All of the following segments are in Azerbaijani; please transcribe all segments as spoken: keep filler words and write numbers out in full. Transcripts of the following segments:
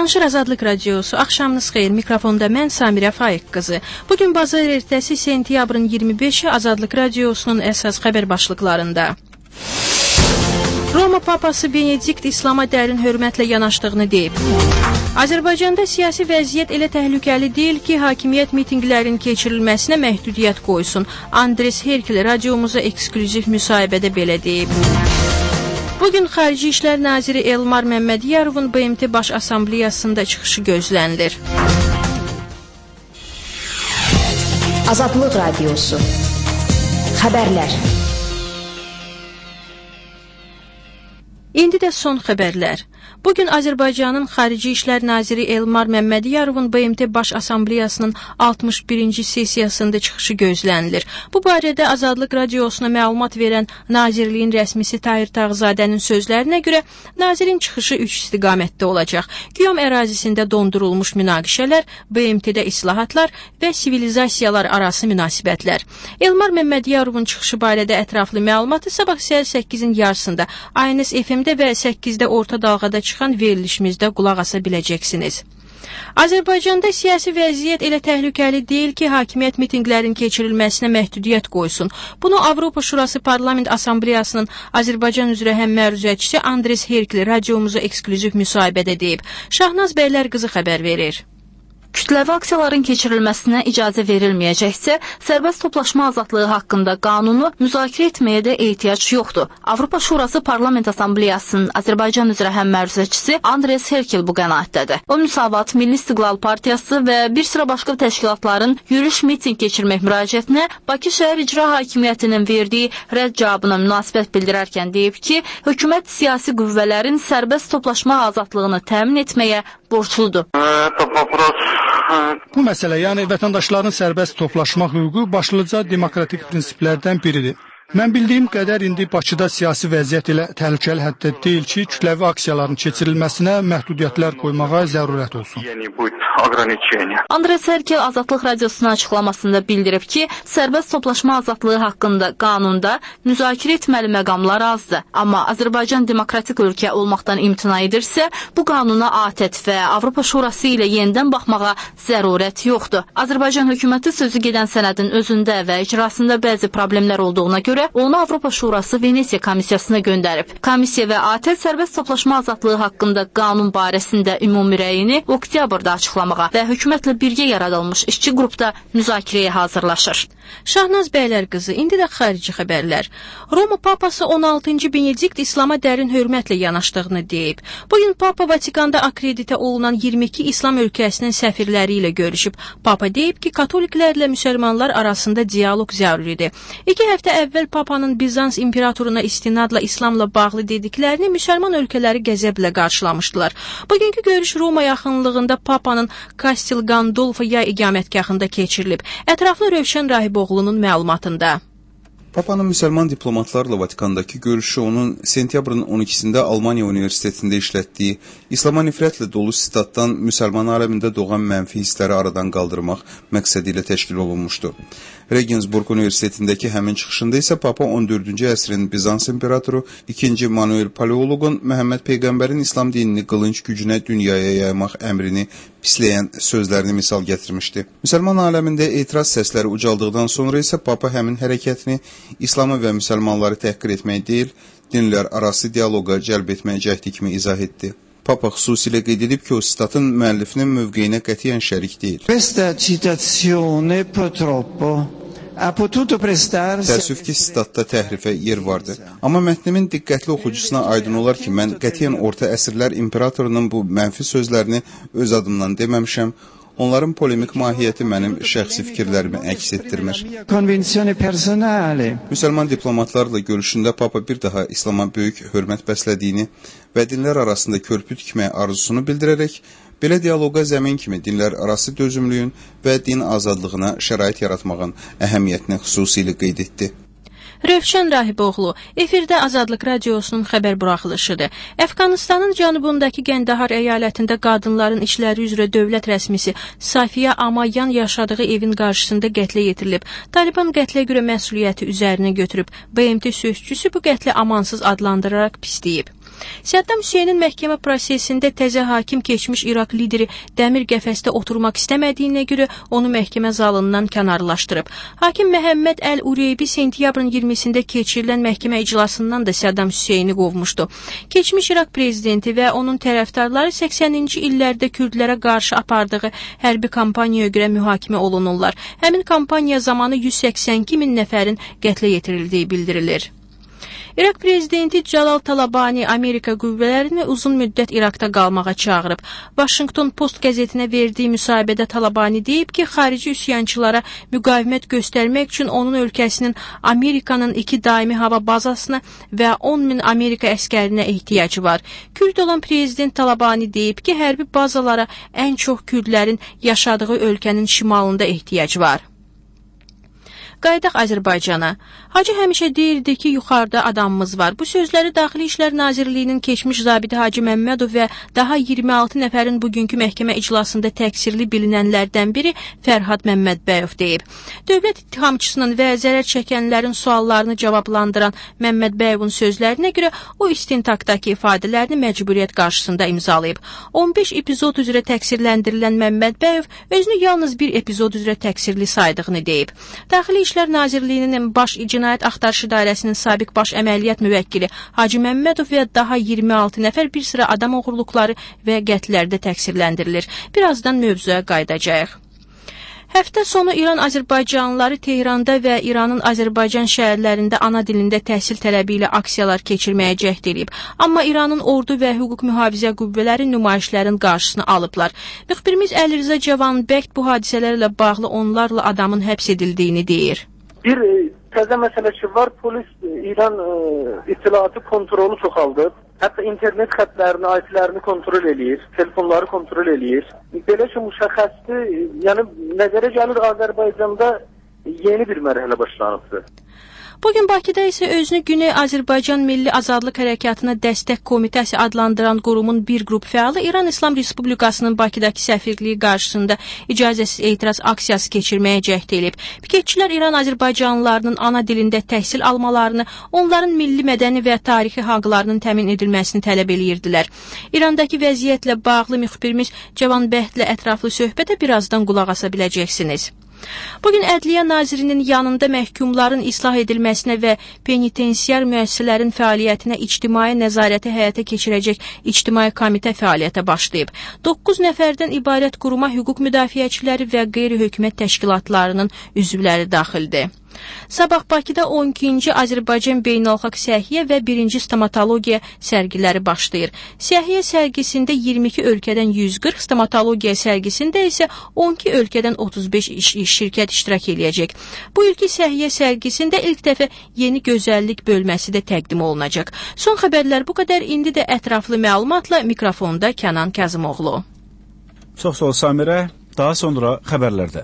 Danışır Azadlıq Radiosu. Axşamınız xeyir. Mikrofonda mən Samirə Faiq qızı. Bugün bazar ertəsi sentyabrın iyirmi beşi Azadlıq Radiosunun əsas xəbər başlıqlarında. Roma Papası Benedikt İslama dərin hörmətlə yanaşdığını deyib. Azərbaycanda siyasi vəziyyət elə təhlükəli deyil ki, hakimiyyət mitinqlərin keçirilməsinə məhdudiyyət qoysun. Andres Herkel radiomuza eksklüziv müsahibədə belə deyib. Bugün Xarici İşlər Naziri Elmar Məmmədiyarovun B M T Baş Assambleyasında çıxışı gözlənilir. Azadlıq Radiosu. Xəbərlər. İndi də son xəbərlər. Bugün Azərbaycanın Xarici İşlər Naziri Elmar Məmmədiyarovun B M T Baş Assambleyasının altmış birinci sessiyasında çıxışı gözlənilir. Bu barədə Azadlıq Radiosuna məlumat verən Nazirliyin rəsmisi Tahir Tağzadənin sözlərinə görə nazirin çıxışı üç istiqamətdə olacaq. Qiyam ərazisində dondurulmuş münaqişələr, B M T-də islahatlar və sivilizasiyalar arası münasibətlər. Elmar Məmmədiyarovun çıxışı barədə ətraflı məlumatı sabah səhər səkkizin yarısında A N S F M-də və səkkizdə orta dalğada çıxan verilişimizdə qulaq asa biləcəksiniz. Azərbaycanda siyasi vəziyyət elə təhlükəli deyil ki, hakimiyyət mitinqlərin keçirilməsinə məhdudiyyət qoysun. Bunu Avropa Şurası Parlament Assambleyasının Azərbaycan üzrə həmməruzəçisi Andres Herkel radiomuza eksklüziv müsahibədə deyib. Şahnaz Bəylər qızı xəbər verir. Kütləvi aksiyaların keçirilməsinə icazə verilməyəcəksə, sərbəst toplaşma azadlığı haqqında qanunu müzakirə etməyə də ehtiyac yoxdur. Avropa Şurası Parlament Assambleyasının Azərbaycan üzrə həmməruzəçisi Andres Herkel bu qənaətdədir. O, Müsavat, Milli İstiqlal Partiyası və bir sıra başqa təşkilatların yürüyüş miting keçirmək müraciətinə Bakı şəhər icra hakimiyyətinin verdiyi rədd cavabına münasibət bildirərkən deyib ki, hökumət siyasi qüvvələrin sərbəst toplaşma azadlığını təmin etməyə borcludur. Bu məsələ, yəni vətəndaşların sərbəst toplaşma hüququ başlıca demokratik prinsiplərdən biridir. Mən bildiyim qədər indi Bakıda siyasi vəziyyət elə təhlükəli həddə deyil ki, kütləvi aksiyaların keçirilməsinə məhdudiyyətlər qoymağa zərurət olsun. Andres Herkel Azadlıq Radiosuna açıqlamasında bildirib ki, sərbəst toplaşma azadlığı haqqında qanunda müzakirə etməli məqamlar azdır. Amma Azərbaycan demokratik ölkə olmaqdan imtina edirsə, bu qanuna ATƏT və Avropa Şurası ilə yenidən baxmağa zərurət yoxdur. Azərbaycan hökuməti sözü gedən sənədin özündə və icrasında bəzi problemlər olduğuna görə onu Avropa Şurası Venesiya komissiyasına göndərib. Komissiya və ATƏT sərbəst toplaşma azadlığı haqqında qanun barəsində ümumi rəyini oktyabrda açıqlamağa və hökumətlə birgə yaradılmış işçi qrupda müzakirəyə hazırlaşır. Şahnaz Bəylər qızı, indi də xarici xəbərlər. Roma Papası on altıncı Benedikt İslama dərin hörmətlə yanaşdığını deyib. Bugün Papa Vatikanda akreditə olunan iyirmi iki İslam ölkəsinin səfirləri ilə görüşüb. Papa deyib ki, katoliklərlə müsəlmanlar arasında dialoq zəruridir. İki həftə əvvəl Papanın Bizans imperatoruna istinadla İslamla bağlı dediklərini müsəlman ölkələri qəzəblə qarşılamışdılar. Bugünkü görüş Roma yaxınlığında Papanın Castel Gandolfo yay iqamətgahında keçirilib. Ətraflı Rövşən Rahiboğlu'nun məlumatında. Papanın müsəlman diplomatlarla Vatikandakı görüşü onun sentyabrın on ikisində Almaniya Universitetində işlətdiyi İslama nifrətlə dolu sitatdan müsəlman aləmində doğan mənfi hissləri aradan qaldırmaq məqsədi ilə təşkil olunmuşdu. Regensburg Universitetindəki həmin çıxışında isə Papa on dördüncü əsrin Bizans imperatoru ikinci Manuel Paleoloqun Məhəmməd Peyğəmbərin İslam dinini qılınc gücünə dünyaya yaymaq əmrini pisləyən sözlərini misal gətirmişdi. Müsəlman aləmində etiraz səsləri ucaldıqdan sonra isə Papa həmin hərəkətini İslamı və müsəlmanları təhqir etmək deyil, dinlər arası dialoqa cəlb etmək cəhdi kimi izah etdi. Papa xüsusilə qeyd edib ki, o sitatın müəllifinin mövqeyinə qətiyyən şərik deyil. Questa citazione purtroppo Təəssüf ki, sitatda təhrifə yer vardı. Amma mətnimin diqqətli oxucusuna aydın olar ki, mən qətiyyən orta əsrlər imperatorunun bu mənfi sözlərini öz adımdan deməmişəm. Onların polemik mahiyyəti mənim şəxsi fikirlərimi əks etdirmir. Müsəlman diplomatlarla görüşündə Papa bir daha İslama böyük hörmət bəslədiyini və dinlər arasında körpü tikmək arzusunu bildirərək, belə dialoqa zəmin kimi dinlər arası dözümlüyün və din azadlığına şərait yaratmağın əhəmiyyətini xüsusilə qeyd etdi. Rövşən Rahiboğlu, efirdə Azadlıq Radiosunun xəbər buraxılışıdır. Əfqanistanın cənubundakı Qəndahar əyalətində qadınların işləri üzrə dövlət rəsmisi Safiyə Amayan yaşadığı evin qarşısında qətlə yetirilib. Taliban qətlə görə məsuliyyəti üzərinə götürüb. B M T sözçüsü bu qətli amansız adlandıraraq pisləyib. Səddam Hüseynin məhkəmə prosesində təzə hakim keçmiş İraq lideri dəmir qəfəsdə oturmaq istəmədiyinə görə onu məhkəmə zalından kənarlaşdırıb. Hakim Məhəmməd Əl-Ureybi sentyabrın iyirmisində keçirilən məhkəmə iclasından da Səddam Hüseyni qovmuşdu. Keçmiş İraq prezidenti və onun tərəfdarları səksəninci illərdə kürdlərə qarşı apardığı hərbi kampaniyaya görə mühakimə olunurlar. Həmin kampaniya zamanı yüz səksən iki min nəfərin qətlə yetirildiyi bildirilir. İraq prezidenti Cəlal Talabani Amerika qüvvələrini uzun müddət İraqda qalmağa çağırıb. Washington Post qəzetinə verdiyi müsahibədə Talabani deyib ki, xarici üsyançılara müqavimət göstərmək üçün onun ölkəsinin Amerikanın iki daimi hava bazasına və on min Amerika əskərinə ehtiyacı var. Kürd olan prezident Talabani deyib ki, hərbi bazalara ən çox kürdlərin yaşadığı ölkənin şimalında ehtiyacı var. Qayıdaq Azərbaycana. Hacı həmişə deyirdi ki, yuxarıda adamımız var. Bu sözləri Daxili İşlər Nazirliyinin keçmiş zabiti Hacı Məmmədov və daha iyirmi altı nəfərin bugünkü məhkəmə iclasında təqsirli bilinənlərdən biri Fərhad Məmmədbəyov deyib. Dövlət ittihamçısının və zərər çəkənlərin suallarını cavablandıran Məmmədbəyovun sözlərinə görə o istintaqdakı ifadələrini məcburiyyət qarşısında imzalayıb. on beş epizod üzrə təqsirləndirilən Məmmədbəyov özünü yalnız bir epizod üzrə təqsirli saydığını deyib. Daxili İşlər Nazirliyinin Baş Cinayət Axtarış İdarəsinin sabiq baş əməliyyat müvəkkili Hacı Məmmədov və daha iyirmi altı nəfər bir sıra adam oğurluqları və qətlərdə təqsirləndirilir. Birazdan mövzuya qayıdacağıq. Həftə sonu İran Azərbaycanlıları Tehranda və İranın Azərbaycan şəhərlərində ana dilində təhsil tələbi ilə aksiyalar keçirməyə cəhd edib. Amma İranın ordu və hüquq mühafizə qüvvələri nümayişlərin qarşısını alıblar. Müxbirimiz Əlirza Cavanbəxt bu hadisələrlə bağlı onlarla adamın həbs edildiyini deyir. Bir təzə məsələ ki var, polis İran e, itilaatı kontrolu çoxaldıb. Hətta internet xətlərini, I P-lərini kontrol eləyir, telefonları kontrol eləyir. Belə ki, müşəxəsdir, yəni nəzərə gəlir Azərbaycanda yeni bir mərhələ başlanıbdır. Bugün Bakıda isə özünü Güney Azərbaycan Milli Azadlıq Hərəkatına Dəstək Komitəsi adlandıran qurumun bir qrup fəalı İran İslam Respublikasının Bakıdakı səfirliyi qarşısında icazəsiz etiraz aksiyası keçirməyə cəhd edib. Piketçilər İran Azərbaycanlılarının ana dilində təhsil almalarını, onların milli mədəni və tarixi haqlarının təmin edilməsini tələb edirdilər. İrandakı vəziyyətlə bağlı müxbirimiz Cavanbəxtlə ətraflı söhbətə birazdan qulaq asa biləcəksiniz. Bugün Ədliyyə Nazirinin yanında məhkumların islah edilməsinə və penitensiar müəssisələrin fəaliyyətinə ictimai nəzarəti həyata keçirəcək ictimai komitə fəaliyyətə başlayıb. doqquz nəfərdən ibarət quruma hüquq müdafiəçiləri və qeyri-hökumət təşkilatlarının üzvləri daxildir. Sabah Bakıda on ikinci Azərbaycan Beynəlxalq Səhiyyə və birinci Stomatologiya sərgiləri başlayır. Səhiyyə sərgisində iyirmi iki ölkədən yüz qırx, stomatologiya sərgisində isə on iki ölkədən otuz beş iş, iş şirkət iştirak edəcək. Bu ilki səhiyyə sərgisində ilk dəfə yeni gözəllik bölməsi də təqdim olunacaq. Son xəbərlər bu qədər. İndi də ətraflı məlumatla mikrofonda Kənan Kazımoğlu. Çox sağ ol Samirə. Daha sonra xəbərlərdə.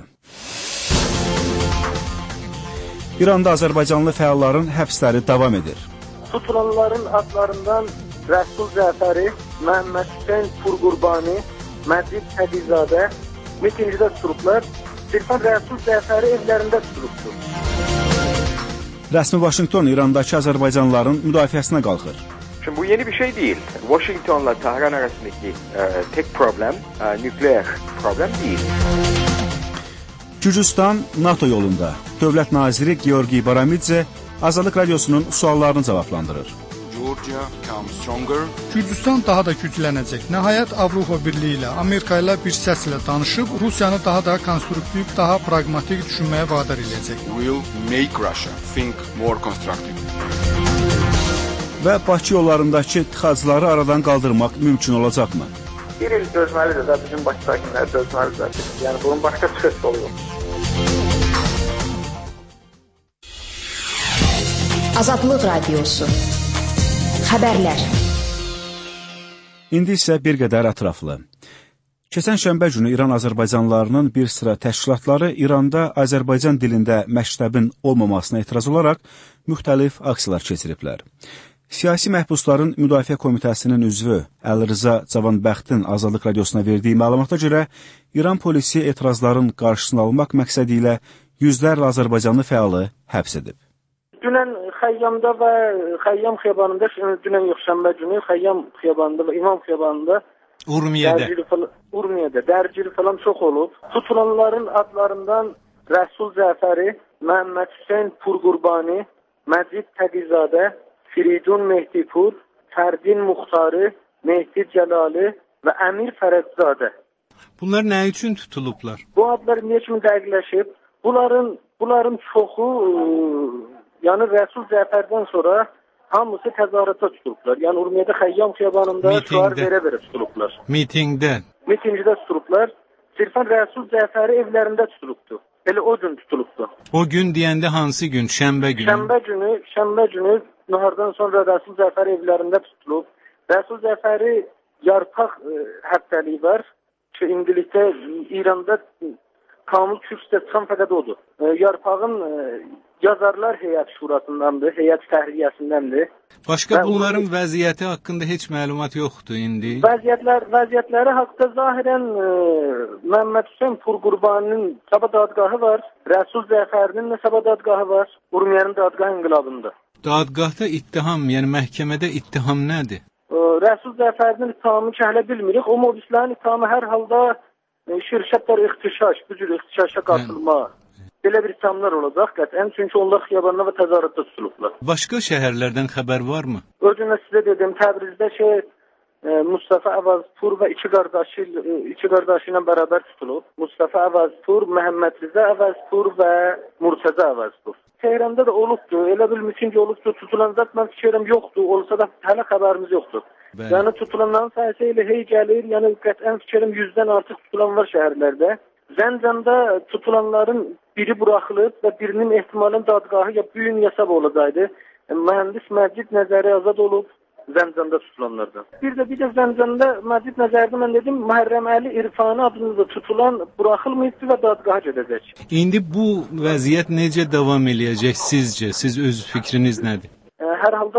İranda Azərbaycanlı fəalların həbsləri davam edir. Tutulanların adlarından Rəsul Cəfəri, Məhəmməd Hüseyn Furqurbani, Məcid Hədizadə mitingdə tutulublar. Sirfan Rəsul Cəfəri evlərində tutulubdur. Rəsmi Washington İrandakı Azərbaycanlıların müdafiəsinə qalxır. Şimdi bu yeni bir şey değil. Washington'la Tahran arasındaki e, tek problem e, nükleer problem değil. Gürcüstan NATO yolunda. Dövlət naziri Georgi Baramidze Azadlıq Radiosunun suallarını cavablandırır. Gürcüstan daha da güclənəcək. Nəhayət Avropa Birliyi ilə, Amerika ilə bir səslə danışıb Rusiyanı daha da konstruktiv, daha pragmatik düşünməyə vadar edəcək. Və Bakı yollarındakı tıxacları aradan qaldırmaq mümkün olacaqmı? Bir il dözməlidir də, bizim Bakı sakinləri dözməlidir. Yəni bunun başqa çıxış yolu yox. Azadlıq Radiosu. Xəbərlər. İndi isə bir qədər ətraflı. Keçən şənbə günü İran Azərbaycanlılarının bir sıra təşkilatları İranda Azərbaycan dilində məktəbin olmamasına etiraz olaraq müxtəlif aksiyalar keçiriblər. Siyasi məhbusların Müdafiə Komitəsinin üzvü Əlirza Cavanbəxtin Azadlıq Radiosuna verdiyi məlumata görə İran polisi etirazların qarşısını almaq məqsədi ilə yüzlərlə Azərbaycanlı fəalı həbs edib. Dünən Xəyyamda və Xəyyam xiyabanında, dünən yox, şənbə günü Xəyyam xiyabanında və İmam xiyabanında Urmiyədə. Urmiyədə dərgiri falan çox olub. Tutulanların adlarından Rəsul Cəfəri, Məhəmməd Hüseyn Purqurbani, Məcid Təqizadə, Firidun Mehdipur, Fərdin Muxtarı, Mehdi Cəlali və Əmir Fərədzadə. Bunlar nə üçün tutulublar? Bu adlar niyə kimi dəqiqləşib? Bunların bunların çoxu, yəni Rəsul Cəfərdən sonra hamısı təzahürata tutulublar. Yəni Urmiyədə Xəyyam xiyabanında şüar verə-verə tutulublar. Mitingdə. Mitingdə tutulublar. Sirfən Rəsul Cəfəri evlərində tutulubdu. Elə o gün tutulubdu. O gün deyəndə hansı gün? Şənbə günü. Şənbə günü, şənbə günü nahardan sonra Rəsul Cəfəri evlərində tutulub. Rəsul Cəfəri yarpaq həftəliyi var ki, indilikdə İranda Kamil Kürsüdə çıxan fəqət odur. Yarpağın yazarlar heyət şurasındandır, heyət təhriyəsindəndir. Başqa bunların vəziyyəti haqqında heç məlumat yoxdur indi. Vəziyyətlər, vəziyyətləri haqqında zahirən e, Məhəmməd Hüseyn Purqurbaninin sabah dadgahı var, Rəsul Cəfərinin də sabah dadgahı var, Urmiyənin dadgahı inqilabında. Dadgahda ittiham, yəni məhkəmədə ittiham nədir? E, Rəsul Cəfərinin ittihamını kəhlə bilmirik, o mobislərin ittihamı hər halda e, şirkətlər ixtişaş, bu cür ixtişaşa qatılma. Hə. Belə bir ittihamlar olacaq qətən, çünki onlar xiyabanına və təzahüratda tutulublar. Başqa şəhərlərdən xəbər varmı? Özünə sizə dedim, Təbrizdə şey, e, Mustafa Əvazpur və iki qardaşı, e, iki qardaşı ilə bərabər tutulub. Mustafa Əvazpur, Məhəmməd Rıza Əvazpur və Murtəza Əvazpur. Tehranda da olubdu, elə bil mitinci olubdu, tutulan zat mən fikrim yoxdur, olsa da hələ xəbərimiz yoxdur. Bəli. Yəni tutulanların sayısı ilə hey gəlir, yəni qətən fikrim yüzdən artıq tutulan var şəhərlərdə. Zəncanda tutulanların biri buraxılıb və birinin ehtimalın dadgahı ya bu gün hesab olacaqdı. Mühəndis Məcid Nəzəri azad olub Zəncanda tutulanlardan. Bir də bir də Zəncanda Məcid Nəzəridə mən dedim Məhərrəm Əli İrfani adında tutulan buraxılmayıbdı və dadgaha gedəcək. İndi bu vəziyyət necə davam eləyəcək sizcə? Siz öz fikriniz nədir? Hər halda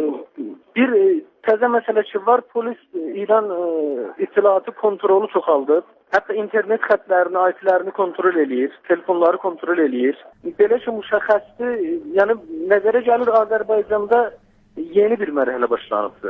bir təzə məsələ ki var, polis İran itilatı kontrolu çoxaldı. Hətta internet xətlərini, I P-lərini kontrol eləyir, telefonları kontrol eləyir. Belə ki, müşəxəsdir, yəni nəzərə gəlir Azərbaycanda yeni bir mərhələ başlanıbdır.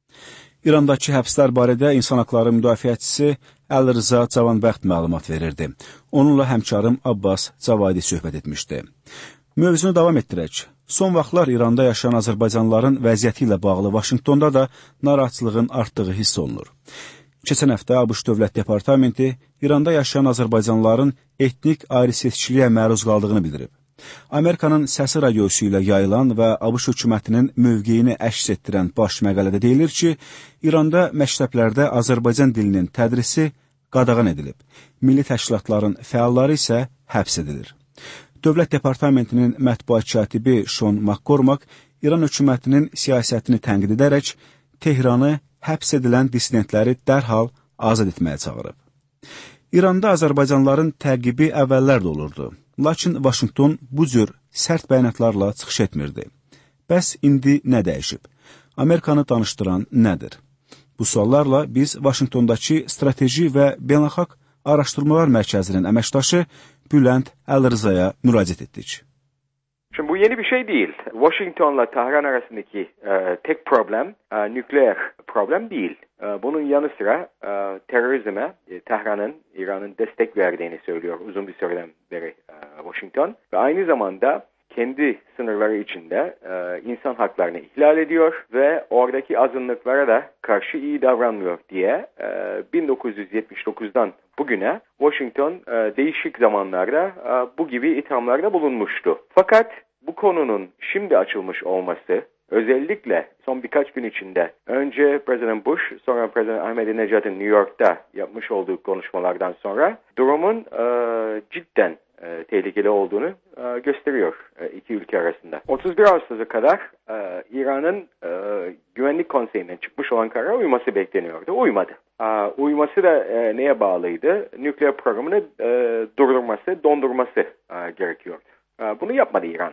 İrandakı həbslər barədə İnsan Haqları Müdafiəçisi Əli Rıza Cavanbəxt məlumat verirdi. Onunla həmkarım Abbas Cavadi söhbət etmişdi. Mövzunu davam etdirək. Son vaxtlar İranda yaşayan azərbaycanlıların vəziyyəti ilə bağlı Vaşinqtonda da narahatçılığın artdığı hiss olunur. Keçən həftə ABŞ Dövlət Departamenti İranda yaşayan azərbaycanlıların etnik ayrı-seçkiliyə məruz qaldığını bildirib. Amerikanın Səsi radiosu ilə yayılan və ABŞ hökumətinin mövqeyini əks etdirən baş məqalədə deyilir ki, İranda məktəblərdə Azərbaycan dilinin tədrisi qadağan edilib, milli təşkilatların fəalları isə həbs edilir. Dövlət Departamentinin mətbuat katibi Sean McCormack İran hökumətinin siyasətini tənqid edərək Tehranı həbs edilən dissidentləri dərhal azad etməyə çağırıb. İranda azərbaycanlıların təqibi əvvəllər də olurdu, lakin Vaşinqton bu cür sərt bəyanatlarla çıxış etmirdi. Bəs indi nə dəyişib? Amerikanı danışdıran nədir? Bu suallarla biz Vaşinqtondakı Strateji və Beynəlxalq Araşdırmalar Mərkəzinin əməkdaşı Bülent Əli Rızaya müraciət etdik. Şimdi bu yeni bir şey değil. Washington'la Tahran arasındaki e, tek problem e, nükleer problem değil. E, bunun yanı sıra e, terörizme e, Tahran'ın, İran'ın destek verdiğini söylüyor uzun bir süreden beri e, Washington. Ve aynı zamanda kendi sınırları içinde e, insan haklarını ihlal ediyor ve oradaki azınlıklara da karşı iyi davranmıyor diye e, bin dokuz yüz yetmiş dokuzdan bugüne Washington e, değişik zamanlarda e, bu gibi ithamlarda bulunmuştu. Fakat bu konunun şimdi açılmış olması, özellikle son birkaç gün içinde önce President Bush, sonra President Ahmadinejad'ın New York'ta yapmış olduğu konuşmalardan sonra durumun e, cidden e, tehlikeli olduğunu e, gösteriyor e, iki ülke arasında. otuz bir Ağustos'a kadar e, İran'ın e, Güvenlik Konseyi'nden çıkmış olan karara uyması bekleniyordu. Uymadı. E, uyması da e, neye bağlıydı? Nükleer programını e, durdurması, dondurması e, gerekiyordu. E, bunu yapmadı İran.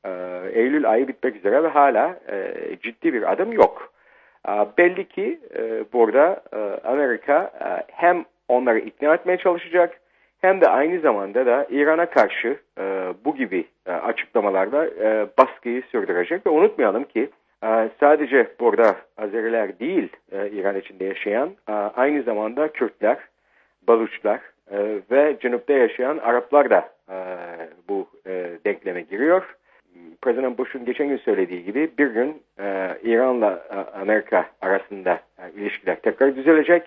Eylül ayı bitmek üzere ve hala e, ciddi bir adım yok. E, belli ki e, burada e, Amerika e, hem onları ikna etmeye çalışacak hem de aynı zamanda da İran'a karşı e, bu gibi e, açıklamalarda e, baskıyı sürdürecek. Ve unutmayalım ki e, sadece burada Azeriler değil e, İran içinde yaşayan, e, aynı zamanda Kürtler, Baluçlar e, ve Cunub'da yaşayan Araplar da e, bu e, denkleme giriyor. President Bush'un geçen gün söylediği gibi bir gün e, İran'la e, Amerika arasında e, ilişkiler tekrar düzelecek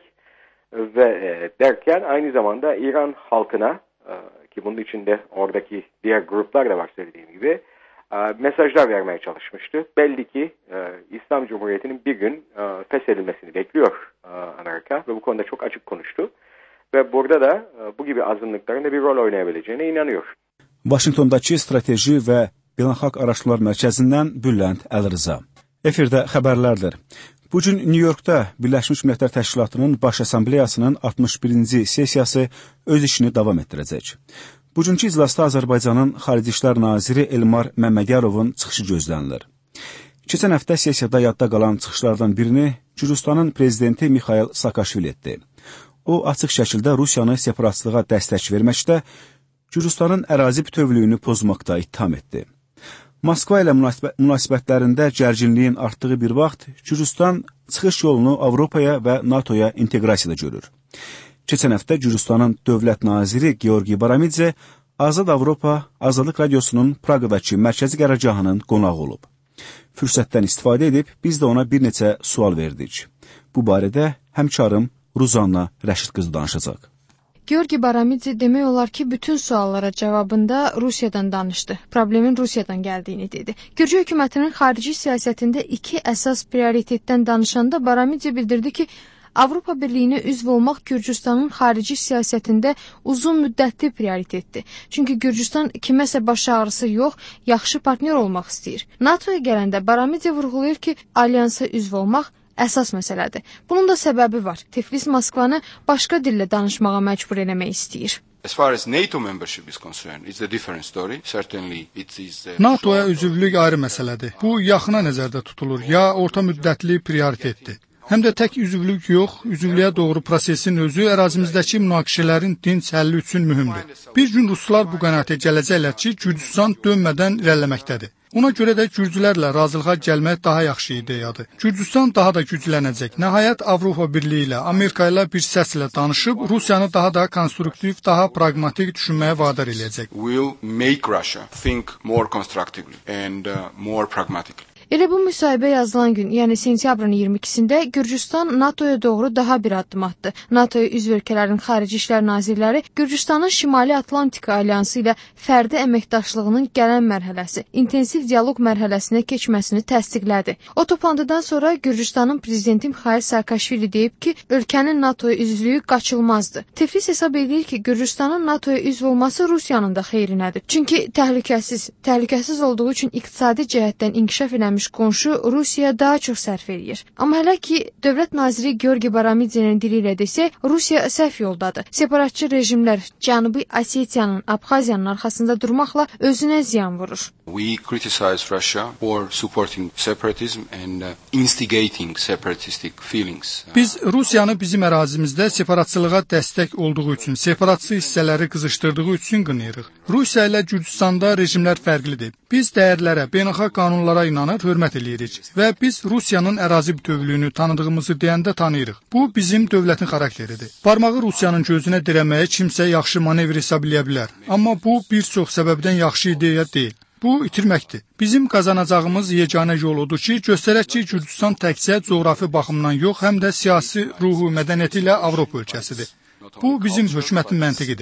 ve e, derken aynı zamanda İran halkına e, ki bunun içinde oradaki diğer gruplar da var söylediğim gibi e, mesajlar vermeye çalışmıştı. Belli ki e, İslam Cumhuriyeti'nin bir gün e, feshedilmesini bekliyor e, Amerika ve bu konuda çok açık konuştu. Ve burada da e, bu gibi azınlıkların da bir rol oynayabileceğine inanıyor. Washingtondakı Strateji və Beynəlxalq Araşdırmalar Mərkəzindən Bülent Əlirza. Efirdə xəbərlərdir. Bu gün Nyu-Yorkda Birləşmiş Millətlər Təşkilatının Baş Assambleyasının altmış birinci sessiyası öz işini davam etdirəcək. Bugünkü iclasda Azərbaycanın Xarici İşlər Naziri Elmar Məmmədyarovun çıxışı gözlənilir. Keçən həftə sessiyada yadda qalan çıxışlardan birini Gürcüstanın prezidenti Mikhail Saakashvili etdi. O, açıq şəkildə Rusiyanı separatçılığa dəstək verməkdə, Gürcüstanın ərazi bütövlüyünü pozmaqda ittiham etdi. Moskva ilə münasibətlərində gərginliyin artdığı bir vaxt Gürcüstan çıxış yolunu Avropaya və NATOya inteqrasiyada görür. Keçən həftə Gürcüstanın dövlət naziri Georgi Baramidze Azad Avropa Azadlıq Radiosunun Praqadakı mərkəzi qərargahının qonağı olub. Fürsətdən istifadə edib biz də ona bir neçə sual verdik. Bu barədə həmkarım Ruzanna Rəşid qızı danışacaq. Georgi Baramidze demək olar ki, bütün suallara cavabında Rusiyadan danışdı. Problemin Rusiyadan gəldiyini dedi. Gürcü hökumətinin xarici siyasətində iki əsas prioritetdən danışanda Baramidze bildirdi ki, Avropa Birliyinə üzv olmaq Gürcüstanın xarici siyasətində uzun müddətli prioritetdir. Çünki Gürcüstan kiməsə baş ağrısı yox, yaxşı partner olmaq istəyir. NATOya gələndə Baramidze vurğulayır ki, alyansa üzv olmaq əsas məsələdir. Bunun da səbəbi var. Tiflis Moskvanı başqa dillə danışmağa məcbur eləmək istəyir. As far as NATO membership is concerned, it's a different story. Certainly it is. NATOya üzvlük ayrı məsələdir. Bu yaxına nəzərdə tutulur, ya orta müddətli prioritetdir. Həm də tək üzvlük yox, üzvlüyə doğru prosesin özü ərazimizdəki münaqişələrin dinc həlli üçün mühümdür. Bir gün ruslar bu qənaətə gələcəklər ki, Gürcüstan dönmədən irəliləməkdədir. Ona görə də Gürcülərlə razılığa gəlmək daha yaxşı ideyadır. Gürcüstan daha da güclənəcək. Nəhayət Avropa Birliyi ilə, Amerika ilə bir səslə danışıb Rusiyanı daha da konstruktiv, daha pragmatik düşünməyə vadar eləyəcək. Will make Russia think more constructively and uh, more pragmatically. Elə bu müsahibə yazılan gün, yəni sentyabrın iyirmi ikisində Gürcüstan NATOya doğru daha bir addım atdı. NATOya üzv ölkələrin xarici işlər nazirləri Gürcüstanın Şimali Atlantika Alyansı ilə fərdi əməkdaşlığının gələn mərhələsi, intensiv dialoq mərhələsinə keçməsini təsdiqlədi. O toplantıdan sonra Gürcüstanın prezidenti Mikhail Saakashvili deyib ki, ölkənin NATOya üzvlüyü qaçılmazdı. Tiflis hesab edir ki, Gürcüstanın NATOya üzv olması Rusiyanın da xeyrinədir. Çünki təhlükəsiz, təhlükəsiz olduğu üçün iqtisadi cəhətdən inkişaf edən qonşu Rusiya daha çox sərf edir. Amma hələ ki, dövlət naziri Georgi Baramidze'nin dili ilə desək, Rusiya səhv yoldadır. Separatçı rejimlər Cənubi Osetiyanın, Abxaziyanın arxasında durmaqla özünə ziyan vurur. We criticize Russia for supporting separatism and uh, instigating separatistic feelings. Biz Rusiyanı bizim ərazimizdə separatçılığa dəstək olduğu üçün, separatçı hissələri qızışdırdığı üçün qınayırıq. Rusiya ilə Gürcüstanda rejimlər fərqlidir. Biz dəyərlərə, beynəlxalq qanunlara inanır, hörmət eləyirik və biz Rusiyanın ərazi bütövlüyünü tanıdığımızı deyəndə tanıyırıq. Bu bizim dövlətin xarakteridir. Barmağı Rusiyanın gözünə dirəməyə kimsə yaxşı manevr hesab eləyə bilər. Amma bu bir çox səbəbdən yaxşı ideya deyil. Bu itirməkdir. Bizim qazanacağımız yeganə yol odur ki, göstərək ki, Gürcüstan təkcə coğrafi baxımdan yox, həm də siyasi ruhu, mədəniyyəti ilə Avropa ölkəsidir. Bu bizim hökumətin məntiqidir.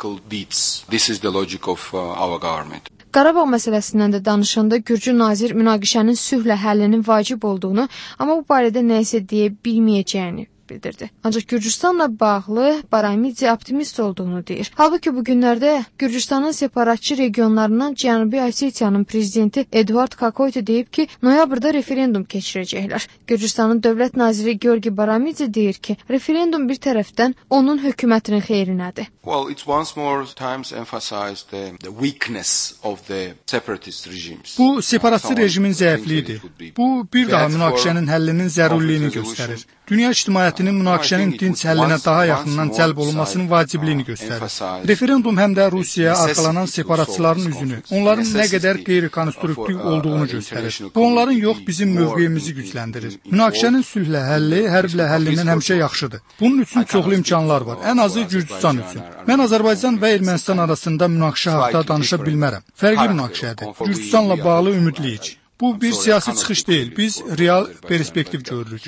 Qarabağ məsələsindən də danışanda Gürcü nazir münaqişənin sülhlə həllinin vacib olduğunu, amma bu barədə nə isə deyə bilməyəcəyini bildirdi. Ancaq Gürcüstanla bağlı Baramidze optimist olduğunu deyir. Halbuki bu günlərdə Gürcüstanın separatçı regionlarından Cənubi Osetiyanın prezidenti Eduard Kakoyto deyib ki, noyabrda referendum keçirəcəklər. Gürcüstanın dövlət naziri Georgi Baramidze deyir ki, referendum bir tərəfdən onun hökumətinin xeyrinədir. Well, it's once more times emphasized the, the weakness of the separatist regimes. Bu separatçı rejimin zəifliyidir. Bu bir daha münaqişənin həllinin zərurliyini göstərir. Dünya ictimaiyyətinin münaqişənin dinc həllinə daha yaxından cəlb olunmasının vacibliyini göstərir. Referendum həm də Rusiyaya arxalanan separatçıların üzünü, onların nə qədər qeyri-konstruktiv olduğunu göstərir. Bu onların yox, bizim mövqeyimizi gücləndirir. Münaqişənin sülhlə həlli, hərblə həllindən həmişə yaxşıdır. Bunun üçün çoxlu imkanlar var, ən azı Gürcüstan üçün. Mən Azərbaycan və Ermənistan arasında münaqişə haqda danışa bilmərəm. Fərqli münaqişədir. Gürcüstanla bağlı ümidliyik. Bu bir siyasi çıxış deyil, biz real perspektiv görürük.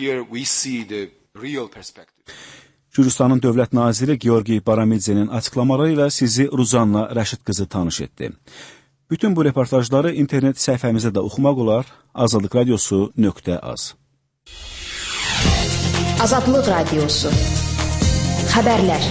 Gürcüstanın dövlət naziri Georgi Baramidzenin açıqlamaları ilə sizi Ruzanna Rəşid qızı tanış etdi. Bütün bu reportajları internet səhifəmizdə də oxumaq olar, azadlıq radiosu nöqtə az. Azadlıq radiosu. Xəbərlər.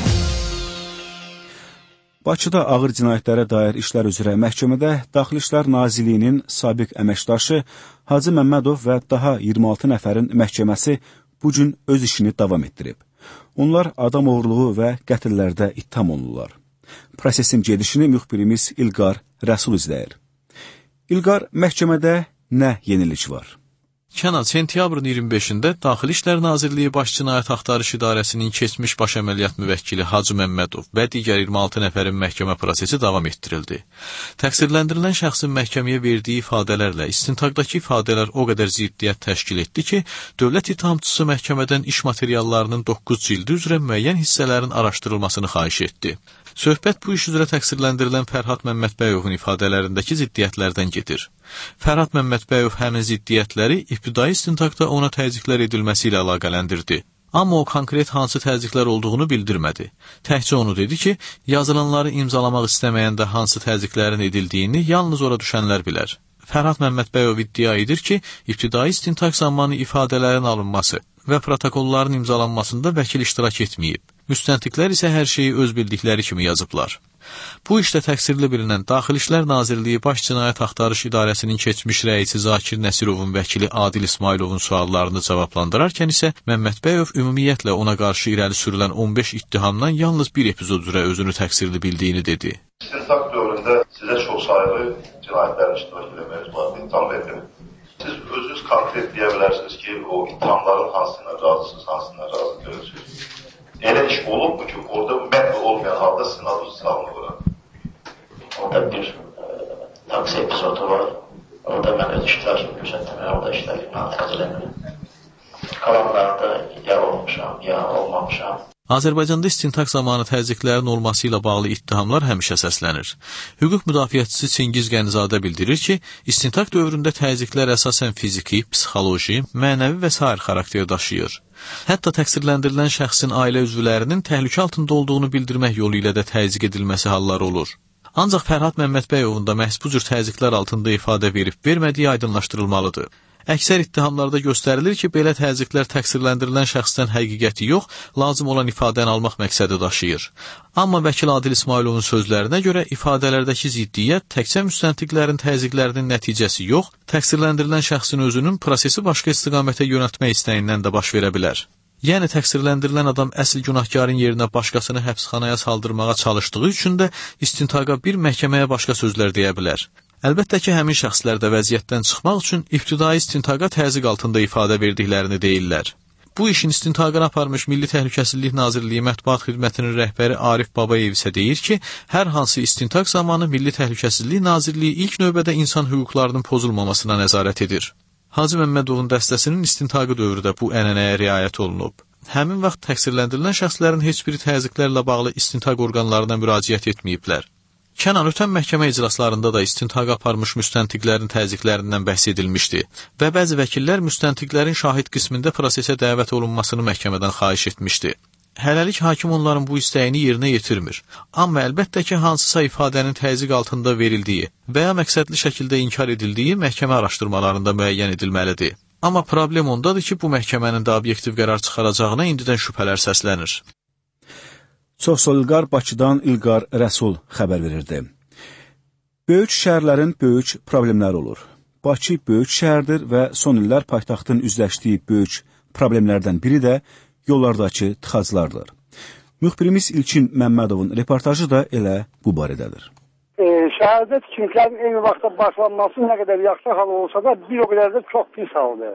Bakıda ağır cinayətlərə dair işlər üzrə məhkəmədə Daxili İşlər Nazirliyinin sabiq əməkdaşı Hacı Məmmədov və daha iyirmi altı nəfərin məhkəməsi bu gün öz işini davam etdirib. Onlar adam oğurluğu və qətllərdə ittiham olunurlar. Prosesin gedişini müxbirimiz İlqar Rəsul izləyir. İlqar, məhkəmədə nə yenilik var? Kənan, sentyabrın iyirmi beşində Daxili İşlər Nazirliyi Baş Cinayət Axtarış İdarəsinin keçmiş baş əməliyyat müvəkkili Hacı Məmmədov və digər iyirmi altı nəfərin məhkəmə prosesi davam etdirildi. Təqsirləndirilən şəxsin məhkəməyə verdiyi ifadələrlə istintaqdakı ifadələr o qədər ziddiyyət təşkil etdi ki, dövlət ittihamçısı məhkəmədən iş materiallarının doqquz cildi üzrə müəyyən hissələrin araşdırılmasını xahiş etdi. Söhbət bu iş üzrə təqsirləndirilən Fərhad Məmmədbəyovun ifadələrindəki ziddiyyətlərdən gedir. Fərhad Məmmədbəyov həmin ziddiyyətləri ibtidai istintaqda ona təzyiqlər edilməsi ilə əlaqələndirdi. Amma o konkret hansı təzyiqlər olduğunu bildirmədi. Təkcə onu dedi ki, yazılanları imzalamaq istəməyəndə hansı təzyiqlərin edildiyini yalnız ora düşənlər bilər. Fərhad Məmmədbəyov iddia edir ki, ibtidai istintaq zamanı ifadələrin alınması və protokolların imzalanmasında vəkil iştirak etməyib. Müstəntiqlər isə hər şeyi öz bildikləri kimi yazıblar. Bu işdə təqsirli bilinən Daxili İşlər Nazirliyi Baş Cinayət Axtarış İdarəsinin keçmiş rəisi Zakir Nəsirovun vəkili Adil İsmayılovun suallarını cavablandırarkən isə Məmmədbəyov ümumiyyətlə ona qarşı irəli sürülən on beş ittihamdan yalnız bir epizod üzrə özünü təqsirli bildiyini dedi. İstintaq dövründə sizə çox sayılı cinayətlərin iştirak etməyiniz var, ittiham edin. Siz özünüz konkret deyə bilərsiniz ki, o ittihamların hansına razısınız, hansına razı görürsünüz. Elə iş olub mu ki, orada mətn olmayan halda sizin adınız salınır? Orada bir e, taksi epizodu var. Orada mən öz iştirakımı göstərdim. Orada işlərimlə təqsirləndim. Qalanlarda ya olmuşam, ya olmamışam. Azərbaycanda istintaq zamanı təzyiqlərin olması ilə bağlı ittihamlar həmişə səslənir. Hüquq müdafiəçisi Çingiz Qənizadə bildirir ki, istintaq dövründə təzyiqlər əsasən fiziki, psixoloji, mənəvi və sair xarakter daşıyır. Hətta təqsirləndirilən şəxsin ailə üzvlərinin təhlükə altında olduğunu bildirmək yolu ilə də təzyiq edilməsi halları olur. Ancaq Fərhad Məmmədbəyovun da məhz bu cür təzyiqlər altında ifadə verib vermədiyi aydınlaşdırılmalıdır. Əksər ittihamlarda göstərilir ki, belə təzyiqlər təqsirləndirilən şəxsdən həqiqəti yox, lazım olan ifadəni almaq məqsədi daşıyır. Amma vəkil Adil İsmayılovun sözlərinə görə ifadələrdəki ziddiyyət təkcə müstəntiqlərin təzyiqlərinin nəticəsi yox, təqsirləndirilən şəxsin özünün prosesi başqa istiqamətə yönəltmək istəyindən də baş verə bilər. Yəni təqsirləndirilən adam əsl günahkarın yerinə başqasını həbsxanaya saldırmağa çalışdığı üçün də istintaqa bir məhkəməyə başqa sözlər deyə bilər. Əlbəttə ki, həmin şəxslər də vəziyyətdən çıxmaq üçün ibtidai istintaqa təzyiq altında ifadə verdiklərini deyirlər. Bu işin istintaqını aparmış Milli Təhlükəsizlik Nazirliyi Mətbuat Xidmətinin rəhbəri Arif Babayev isə deyir ki, hər hansı istintaq zamanı Milli Təhlükəsizlik Nazirliyi ilk növbədə insan hüquqlarının pozulmamasına nəzarət edir. Hacı Məmmədovun dəstəsinin istintaqı dövründə bu ənənəyə riayət olunub. Həmin vaxt təqsirləndirilən şəxslərin heç biri təzyiqlərlə bağlı istintaq orqanlarına müraciət etməyiblər. Kənan, ötən məhkəmə iclaslarında da istintaqa aparmış müstəntiqlərin təzyiqlərindən bəhs edilmişdi və bəzi vəkillər müstəntiqlərin şahid qismində prosesə dəvət olunmasını məhkəmədən xahiş etmişdi. Hələlik hakim onların bu istəyini yerinə yetirmir. Amma əlbəttə ki, hansısa ifadənin təzyiq altında verildiyi və ya məqsədli şəkildə inkar edildiyi məhkəmə araşdırmalarında müəyyən edilməlidir. Amma problem ondadır ki, bu məhkəmənin də obyektiv qərar çıxaracağına indidən şübhələr səslənir. Çoxsol İlqar Bakıdan İlqar Rəsul xəbər verirdi. Böyük şəhərlərin böyük problemləri olur. Bakı böyük şəhərdir və son illər paytaxtın üzləşdiyi böyük problemlərdən biri də yollardakı tıxaclardır. Müxbirimiz İlkin Məmmədovun reportajı da elə bu barədədir. E, şəhərdə tikintilərin eyni vaxtda başlanması nə qədər yaxşı hal olsa da bir o qədər də çox pis haldır.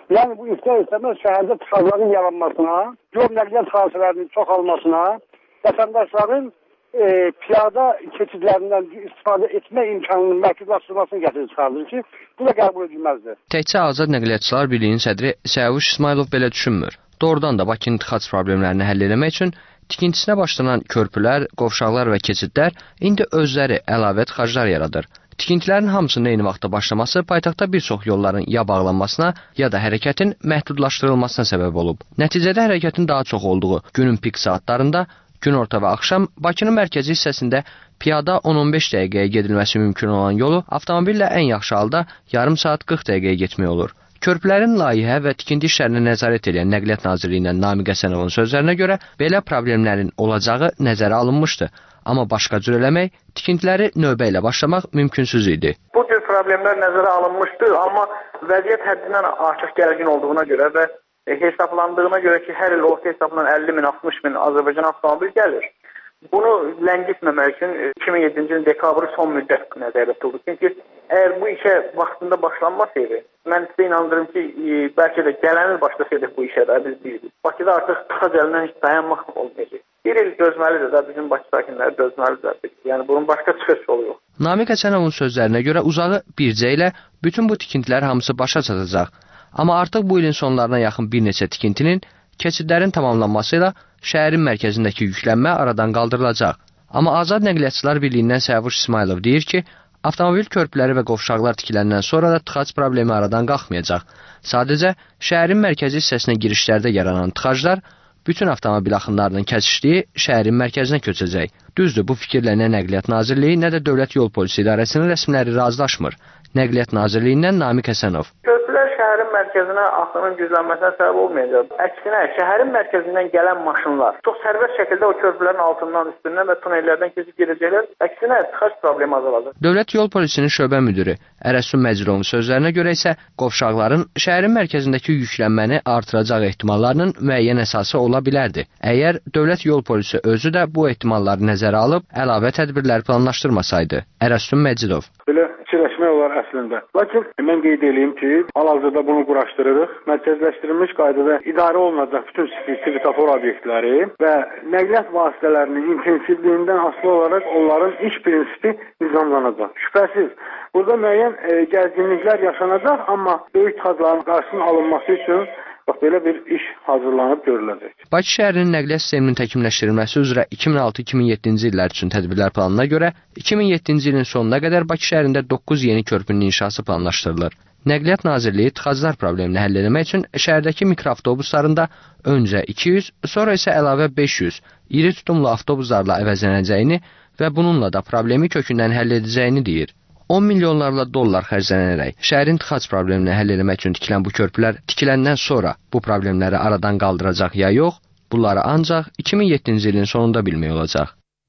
Yəni bu istər-istəməz şəhərdə tıxacların yaranmasına, yol nəqliyyat hadisələrinin çoxalmasına, vətəndaşların e, piyada keçidlərindən istifadə etmə imkanının məhdudlaşdırılmasını gətirib çıxardır ki, bu da qəbul edilməzdir. Təkcə Azad Nəqliyyatçılar Birliyinin sədri Səvuş İsmailov belə düşünmür. Doğrudan da Bakının tıxac problemlərini həll etmək üçün tikintisinə başlanan körpülər, qovşaqlar və keçidlər indi özləri əlavə tıxaclar yaradır. Tikintilərin hamısının eyni vaxtda başlaması paytaxtda bir çox yolların ya bağlanmasına, ya da hərəkətin məhdudlaşdırılmasına səbəb olub. Nəticədə hərəkətin daha çox olduğu günün pik saatlarında, günorta və axşam Bakının mərkəzi hissəsində piyada on on beş dəqiqəyə gedilməsi mümkün olan yolu avtomobillə ən yaxşı halda yarım saat qırx dəqiqəyə getmək olur. Körpülərin layihə və tikinti işlərinə nəzarət edən Nəqliyyat Nazirliyindən Namiq Həsənovun sözlərinə görə belə problemlərin olacağı nəzərə alınmışdı. Amma başqa cür eləmək, tikintiləri növbə ilə başlamaq mümkünsüz idi. Bu cür problemlər nəzərə alınmışdı, amma vəziyyət həddindən artıq gərgin olduğuna görə və hesablandığına görə ki, hər il orta hesabla əlli min, altmış min Azərbaycan avtomobil gəlir. Bunu ləngitməmək üçün iki min yeddinci ilin dekabrı son müddət nəzərdə tutuldu. Çünki əgər bu işə vaxtında başlanmasaydı, mən sizə inandırım ki, bəlkə də gələn il başlasaydı bu işə də biz bildik. Bakıda artıq tıxac əlindən heç dayanmaq olmayacaq. Bir il dözməlidir də, bizim Bakı sakinləri dözməlidir. Yəni bunun başqa çıxış yolu yox. Namiq Həsənovun sözlərinə görə uzağı bircə ilə bütün bu tikintilər hamısı başa çatacaq. Amma artıq bu ilin sonlarına yaxın bir neçə tikintinin keçidlərin tamamlanması ilə şəhərin mərkəzindəki yüklənmə aradan qaldırılacaq. Amma Azad Nəqliyyatçılar Birliyindən Səvuş İsmailov deyir ki, avtomobil körpüləri və qovşaqlar tikiləndən sonra da tıxac problemi aradan qalxmayacaq. Sadəcə, şəhərin mərkəzi hissəsinə girişlərdə yaranan tıxaclar bütün avtomobil axınlarının kəsişdiyi şəhərin mərkəzinə köçəcək. Düzdür, bu fikirlə nə Nəqliyyat Nazirliyi, nə də Dövlət Yol Polisi İdarəsinin rəsmiləri razılaşmır. Nəqliyyat Nazirliyindən Namiq Həsənov. Körpülər şəhərin mərkəzinə axının güclənməsinə səbəb olmayacaq. Əksinə, şəhərin mərkəzindən gələn maşınlar çox sərbəst şəkildə o körpülərin altından, üstündən və tunellərdən keçib gedəcəklər. Əksinə, tıxac problemi azalacaq. Dövlət Yol Polisinin şöbə müdiri Ərəsun Məcidovun sözlərinə görə isə qovşaqların şəhərin mərkəzindəki yüklənməni artıracaq ehtimallarının müəyyən əsası ola bilərdi. Əgər Dövlət Yol Polisi özü də bu ehtimalları nəzərə alıb əlavə tədbirlər planlaşdırmasaydı. Ərəsun Məcidov. Belə fikirləşmək olar əslində. Lakin mən qeyd edeyim ki, hal-hazırda bunu quraşdırırıq. Mərkəzləşdirilmiş qaydada idarə olunacaq bütün svetofor obyektləri və nəqliyyat vasitələrinin intensivliyindən asılı olaraq onların iş prinsipi nizamlanacaq. Şübhəsiz, burada müəyyən e, gərginliklər yaşanacaq, amma böyük tıxacların qarşısının alınması üçün bax, belə bir iş hazırlanıb görüləcək. Bakı şəhərinin nəqliyyat sisteminin təkmilləşdirilməsi üzrə iki min altı iki min yeddinci illər üçün tədbirlər planına görə iki min yeddinci ilin sonuna qədər Bakı şəhərində doqquz yeni körpünün inşası planlaşdırılır. Nəqliyyat Nazirliyi tıxaclar problemini həll etmək üçün şəhərdəki mikroavtobuslarında öncə iki yüz, sonra isə əlavə beş yüz iri tutumlu avtobuslarla əvəzlənəcəyini və bununla da problemi kökündən həll edəcəyini deyir. on milyonlarla dollar xərclənərək şəhərin tıxac problemini həll etmək üçün tikilən bu körpülər tikiləndən sonra bu problemləri aradan qaldıracaq ya yox, bunları ancaq iki min yeddinci ilin sonunda bilmək olacaq.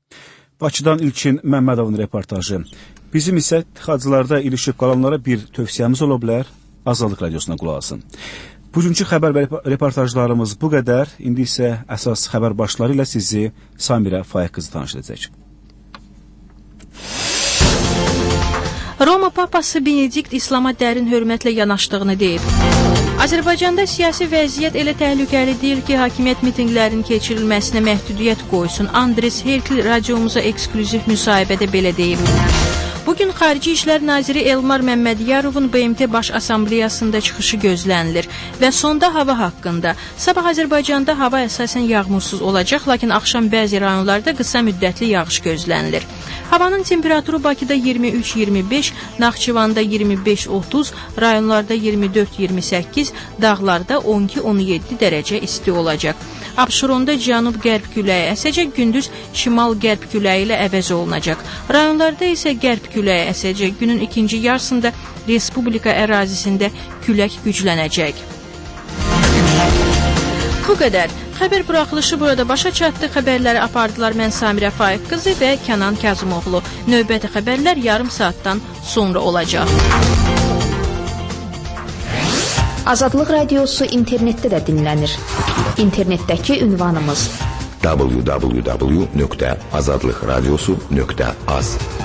Bakıdan İlkin Məmmədovun reportajı. Bizim isə tıxaclarda ilişib qalanlara bir tövsiyəmiz ola bilər, Azadlıq Radiosuna qulaq asın. Bugünkü xəbər reportajlarımız bu qədər. İndi isə əsas xəbər başları ilə sizi Samirə Faiq qızı tanış edəcək. Roma Papası Benedikt İslama dərin hörmətlə yanaşdığını deyib. Azərbaycanda siyasi vəziyyət elə təhlükəli deyil ki, hakimiyyət mitinqlərinin keçirilməsinə məhdudiyyət qoysun. Andres Herkl radiomuza eksklüziv müsahibədə belə deyib. Bugün Xarici İşlər Naziri Elmar Məmmədiyarovun B M T Baş Assambleyasında çıxışı gözlənilir və sonda hava haqqında. Sabah Azərbaycanda hava əsasən yağmursuz olacaq, lakin axşam bəzi rayonlarda qısa müddətli yağış gözlənilir. Havanın temperaturu Bakıda iyirmi üç iyirmi beş, Naxçıvanda iyirmi beş otuz, rayonlarda iyirmi dörd iyirmi səkkiz, dağlarda on iki on yeddi dərəcə isti olacaq. Abşeronda cənub-qərb küləyi əsəcək, gündüz şimal-qərb küləyi ilə əvəz olunacaq. Rayonlarda isə qərb küləyi əsəcək, günün ikinci yarısında Respublika ərazisində külək güclənəcək. Bu qədər. Xəbər buraxılışı burada başa çatdı. Xəbərləri apardılar mən Samirə Faiq qızı və Kənan Kazımoğlu. Növbəti xəbərlər yarım saatdan sonra olacaq. Azadlıq Radiosu internetdə də dinlənir. İnternetdəki ünvanımız w w w nöqtə azadlıqradiosu nöqtə az.